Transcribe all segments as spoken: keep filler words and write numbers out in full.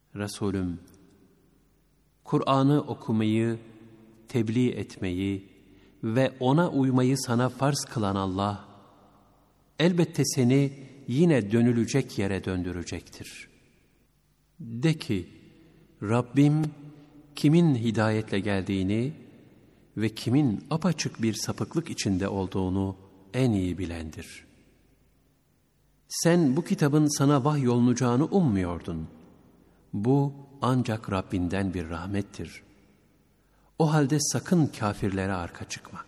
Resulüm, Kur'an'ı okumayı, tebliğ etmeyi ve ona uymayı sana farz kılan Allah, elbette seni yine dönülecek yere döndürecektir. De ki, Rabbim kimin hidayetle geldiğini ve kimin apaçık bir sapıklık içinde olduğunu en iyi bilendir. Sen bu kitabın sana vahyolunacağını ummuyordun. Bu ancak Rabbinden bir rahmettir. O halde sakın kâfirlere arka çıkma.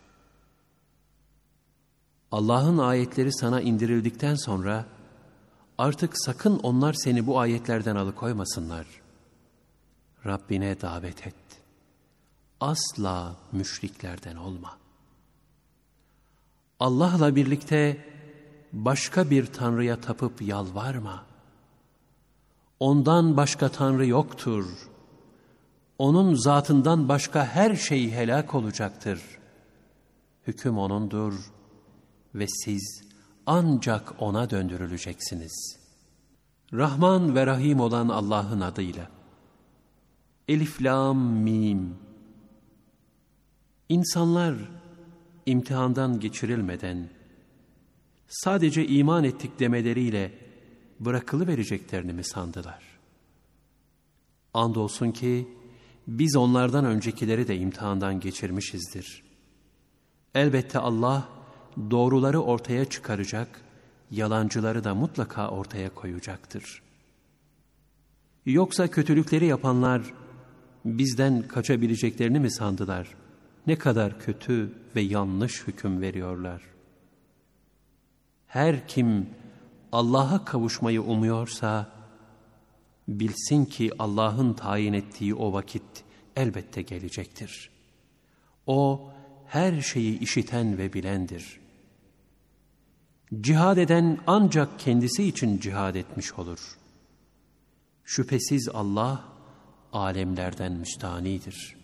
Allah'ın ayetleri sana indirildikten sonra artık sakın onlar seni bu ayetlerden alıkoymasınlar. Rabbine davet et. Asla müşriklerden olma. Allah'la birlikte başka bir tanrıya tapıp yalvarma. Ondan başka tanrı yoktur. Onun zatından başka her şey helak olacaktır. Hüküm O'nundur ve siz ancak O'na döndürüleceksiniz. Rahman ve Rahim olan Allah'ın adıyla. Elif, Lam, Mim. İnsanlar imtihandan geçirilmeden sadece iman ettik demeleriyle bırakılıvereceklerini mi sandılar? Andolsun ki biz onlardan öncekileri de imtihandan geçirmişizdir. Elbette Allah doğruları ortaya çıkaracak, yalancıları da mutlaka ortaya koyacaktır. Yoksa kötülükleri yapanlar bizden kaçabileceklerini mi sandılar? Ne kadar kötü ve yanlış hüküm veriyorlar. Her kim Allah'a kavuşmayı umuyorsa, bilsin ki Allah'ın tayin ettiği o vakit elbette gelecektir. O her şeyi işiten ve bilendir. Cihad eden ancak kendisi için cihad etmiş olur. Şüphesiz Allah alemlerden müstanidir.